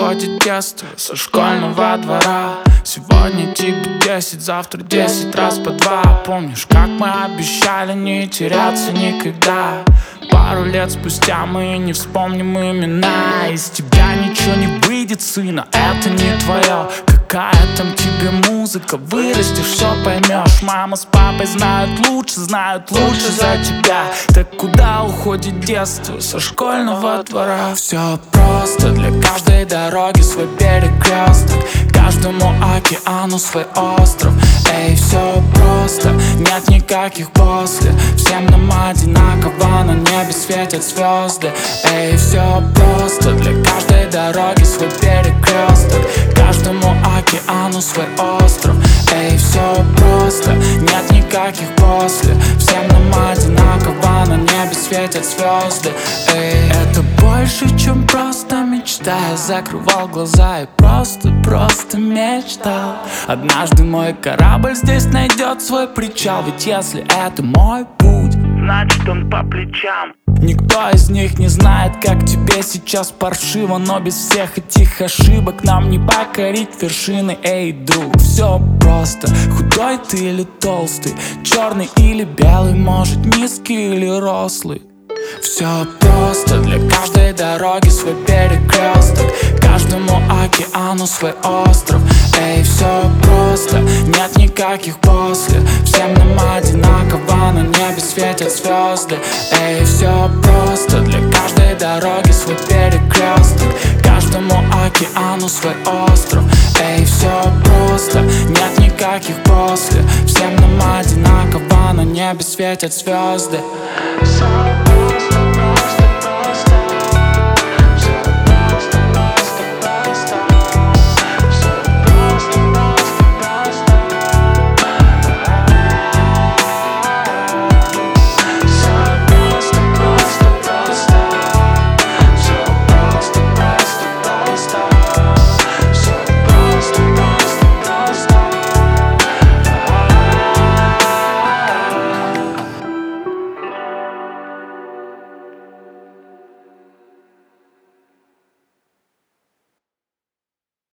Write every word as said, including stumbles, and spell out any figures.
уходит детство со школьного двора. Сегодня тебе десять, завтра десять раз по два. Помнишь, как мы обещали не теряться никогда? Пару лет спустя мы не вспомним имена. Из тебя ничего не выйдет, сына, это не твое. Какая там тебе музыка, вырастешь, все поймешь. Мама с папой знают лучше, знают лучше за тебя. Так куда уходит детство со школьного двора? Все просто, для каждой дороги свой перекресток, каждому океану свой остров. Эй, все просто, нет никаких после. Всем нам одинаково, на небе светят звезды. Эй, все просто, для каждой дороги свой перекресток, каждому океану свой остров. Эй, все просто, нет никаких после. Всем нам одинаково, на небе светят звезды. Эй, это больше, чем просто мечта. Я закрывал глаза и просто, просто мечтал. Однажды мой корабль здесь найдет свой причал. Ведь если это мой путь, значит он по плечам. Никто из них не знает, как тебе сейчас паршиво, но без всех этих ошибок нам не покорить вершины. Эй, друг, все просто. Худой ты или толстый, черный или белый, может низкий или рослый. Все просто, для каждой дороги свой перекресток, каждому океану свой остров. Эй, все просто, нет никаких после. Всем нам одинаково, на небе светят звезды. Эй, все просто, для каждой дороги свой перекресток, каждому океану свой остров. Эй, все просто, нет никаких после. Всем нам одинаково, на небе светят звезды.